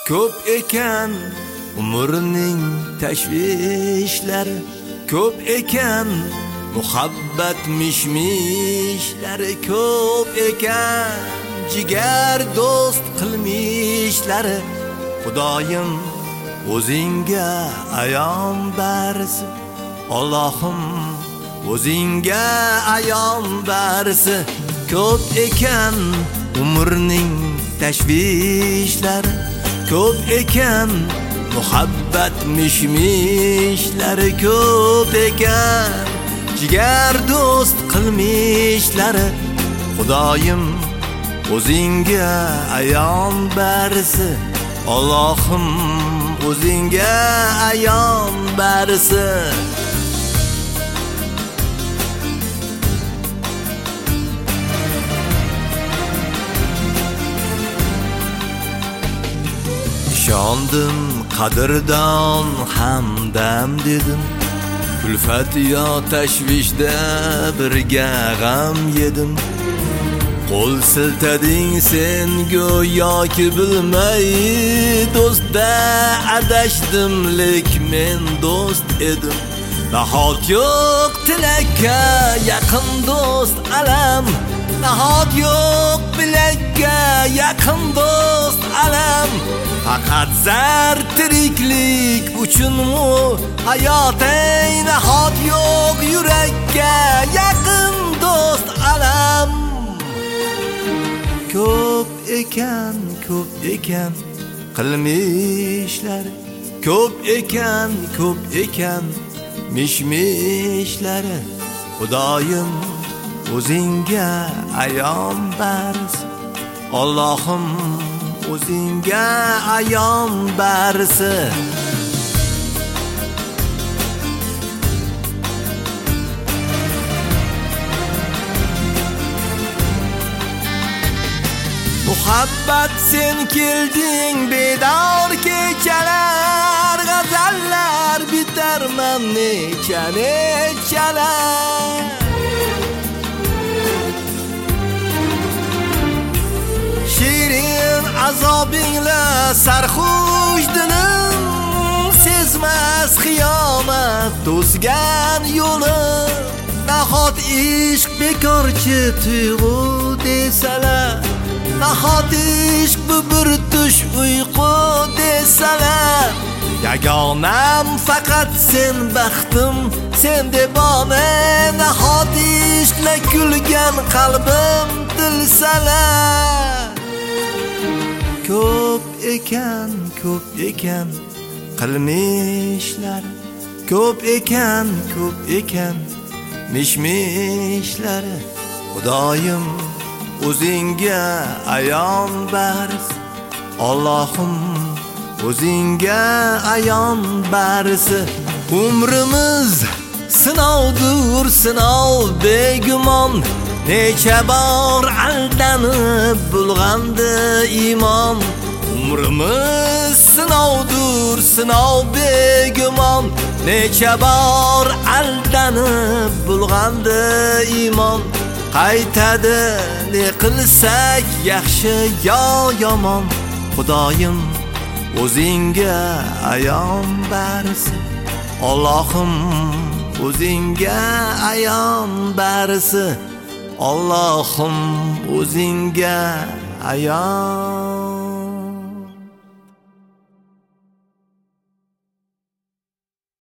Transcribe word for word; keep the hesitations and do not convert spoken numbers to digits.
ko'p ekan umrning tashvishlari, ko'p ekan muhabbat mishmishlari, ko'p ekan jigar do'st qilmishlari. Xudoyim o'zingga ayon barsi, Allohim o'zingga ayon barsi. Ko'p ekan umrning tashvishlari, ko'p ekan muhabbat mishmishlari, ko'p ekan jigar do'st qilmishlari. Xudoyim o'zingga ayon barsi, Allohim o'zingga ayon barsi. Ishondim qadrdon hamdam dedim, kulfat yo tashvishda birga g'am yedim. Qo'l siltading sen go'yoki bilmay, do'stda adashdim lek men do'st edim. Nahot yo'q tilakka yaqin do'st alam, nahot yo'q bilakka yaqin do'st alam. Faqat zar tiriklik uchunmi hayot, ey nahot yo'q yurakka yaqin do'st alam. Ko'p ekan, ko'p ekan qilmishlari, ko'p ekan, ko'p ekan mishmishlari. Xudoyim o'zingga ayon barsi, Allohim o'zingga ayon barsi. Muhabbat sen kelding bedor kechalar, g'azallar bitarman necha nechalar. Shirin azobingla sarxush dilim, sezmas xiyomat to'sgan yo'lim. Nahot ishq bekorchi tuyg'u desalar, nahot ishq bu bir tush uyqu desalar. Yagonam faqat sen baxtim, sen debona. Nahot ishqla kulgan qalbim tilsalar. Ko'p ekan, ko'p ekan qilmishlari, ko'p ekan, ko'p ekan mishmishlari. Xudoyim o'zingga ayon barsi, Allohim o'zingga ayon barsi. Umrimiz sinovdur, sinov begumon, necha bor aldanib bulg'andi iymon. Umrimiz sinovdur, sinov begumon, necha bor aldanib bulg'andi iymon. Qaytadi ne qilsak yaxshi yo yomon. Xudoyim o'zingga ayon barsi, Allohim o'zingga ayon barsi. Allohim o'zingga ayon